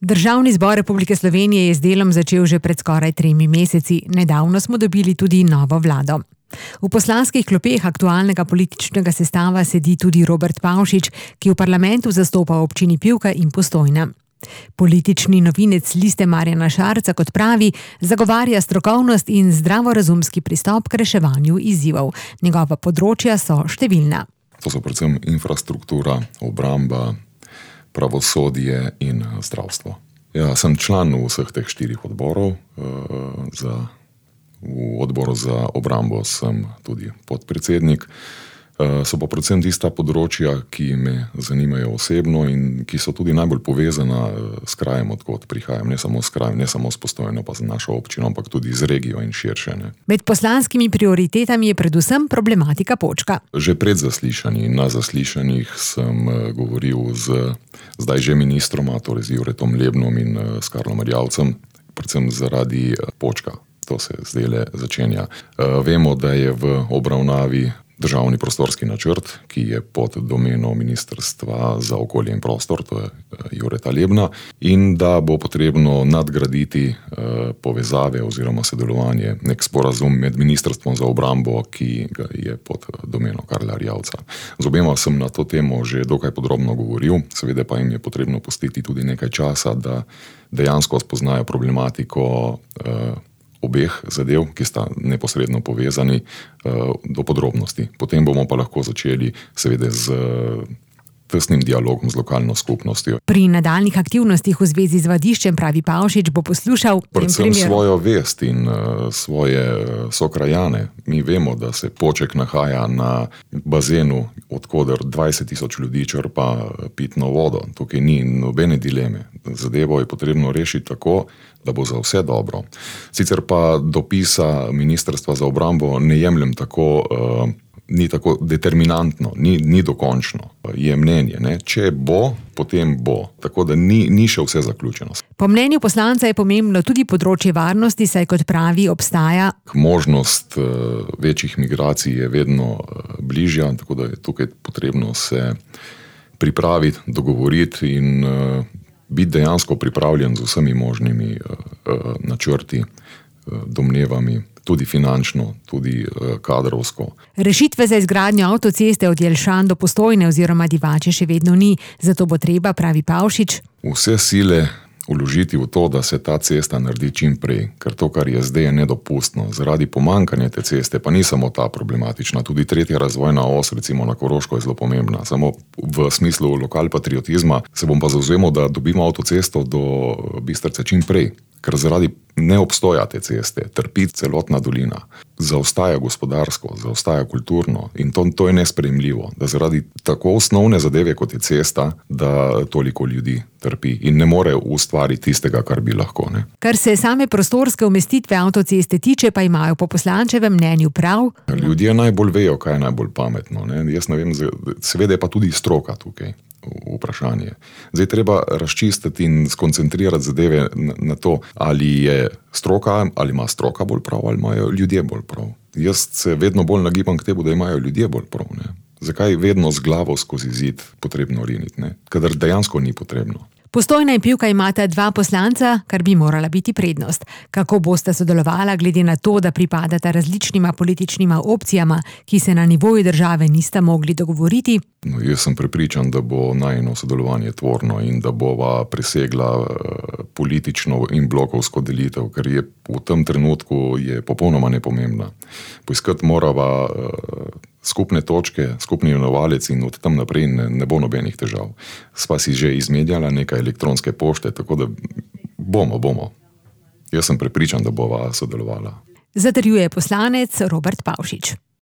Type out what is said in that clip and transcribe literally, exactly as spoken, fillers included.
Državni zbor Republike Slovenije je z delom začel že pred skoraj tremi meseci. Nedavno smo dobili tudi novo vlado. V poslanskih klopeh aktualnega političnega sestava sedi tudi Robert Pavšič, ki v parlamentu zastopa občini Pivka in Postojna. Politični novinec Liste Marjana Šarca, kot pravi, zagovarja strokovnost in zdravorazumski pristop k reševanju izzivov. Njegova področja so številna. To so predvsem infrastruktura, obramba, pravosodje in zdravstvo. Ja, sem član vseh teh štirih odborov. Za, v odboru za obrambo sem tudi podpredsednik. So pa predvsem tista področja, ki me zanimajo osebno in ki so tudi najbolj povezana s krajem, odkot prihajam. Ne samo s krajem, ne samo s Postojno, pa z našo občino, ampak tudi z regijo in širše. Ne. Med poslanskimi prioritetami je predvsem problematika Počka. Že pred zaslišanji, na zaslišanjih sem govoril z zdaj že ministroma, torej z Juretom Lebnom in s Karlom Erjavcem, predvsem zaradi Počka. To se zdajle začenja. Vemo, da je v obravnavi državni prostorski načrt, ki je pod domeno Ministrstva za okolje in prostor, to je Jureta Lebna, in da bo potrebno nadgraditi povezave oziroma sodelovanje, nek sporazum med Ministrstvom za obrambo, ki ga je pod domeno Karla Erjavca. Z obema sem na to temo že dokaj podrobno govoril, seveda pa jim je potrebno pustiti tudi nekaj časa, da dejansko spoznajo problematiko obeh zadev, ki sta neposredno povezani, do podrobnosti. Potem bomo pa lahko začeli seveda z tesnim dialogom z lokalno skupnostjo. Pri nadaljnih aktivnostih v zvezi z Vadiščem, pravi Pavšič, bo poslušal predvsem svojo vest in svoje sokrajane. Mi vemo, da se Poček nahaja na bazenu, odkoder dvajset tisoč ljudi črpa pitno vodo. Tukaj ni nobene dileme. Zadevo je potrebno rešiti tako, da bo za vse dobro. Sicer pa dopisa Ministrstva za obrambo ne jemljem tako, uh, ni tako determinantno, ni, ni dokončno. Je mnenje, ne? Če bo, potem bo. Tako da ni, ni še vse zaključeno. Po mnenju poslanca je pomembno tudi področje varnosti, saj kot pravi obstaja možnost uh, večjih migracij je vedno uh, bližja, tako da je tukaj potrebno se pripraviti, dogovoriti in uh, biti dejansko pripravljen z vsemi možnimi uh, uh, načrti, uh, domnevami, tudi finančno, tudi uh, kadrovsko. Rešitve za izgradnjo avtoceste od Jelšan do Postojne oziroma Divače še vedno ni, zato bo treba, pravi Pavšič, vse sile vložiti v to, da se ta cesta naredi čim prej, ker to, kar je zdaj, je nedopustno. Zaradi pomankanja te ceste, pa ni samo ta problematična, tudi tretja razvojna os, recimo na Koroško, je zelo pomembna. Samo v smislu lokalpatriotizma se bom pa zavzemal, da dobimo avtocesto do Bistrice čim prej, ker zaradi neobstoja te ceste trpi celotna dolina. Zaostaja gospodarsko, zaostaja kulturno in to, to je nesprejemljivo, da zaradi tako osnovne zadeve, kot je cesta, da toliko ljudi trpi in ne more ustvariti tistega, kar bi lahko. Ne. Kar se same prostorske umestitve avtoceste tiče, pa imajo po poslančevem mnenju prav. Ljudje najbolj vejo, kaj je najbolj pametno. Ne. Jaz ne vem, seveda je pa tudi stroka tukaj vprašanje. Zdaj treba razčistiti in skoncentrirati zadeve na, na to, ali je stroka, ali ima stroka bolj prav, ali imajo ljudje bolj prav. Jaz se vedno bolj nagibam k temu, da imajo ljudje bolj prav. Ne. Zakaj vedno z glavo skozi zid potrebno riniti, ne? Kadar dejansko ni potrebno. Postojna in Pivka imata dva poslanca, kar bi morala biti prednost. Kako bosta sodelovala glede na to, da pripadata različnima političnima opcijama, ki se na nivoju države nista mogli dogovoriti? No, jaz sem prepričan, da bo najino sodelovanje tvorno in da bova presegla uh, politično in blokovsko delitev, ker je v tem trenutku je popolnoma nepomembna. Poiskati morava uh, skupne točke, skupni imenovalec in od tam naprej ne, ne bo nobenih težav. Sva si že izmenjala nekaj elektronske pošte, tako da bomo, bomo. Jaz sem prepričan, da bova sodelovala. Zatrjuje poslanec Robert Pavšič.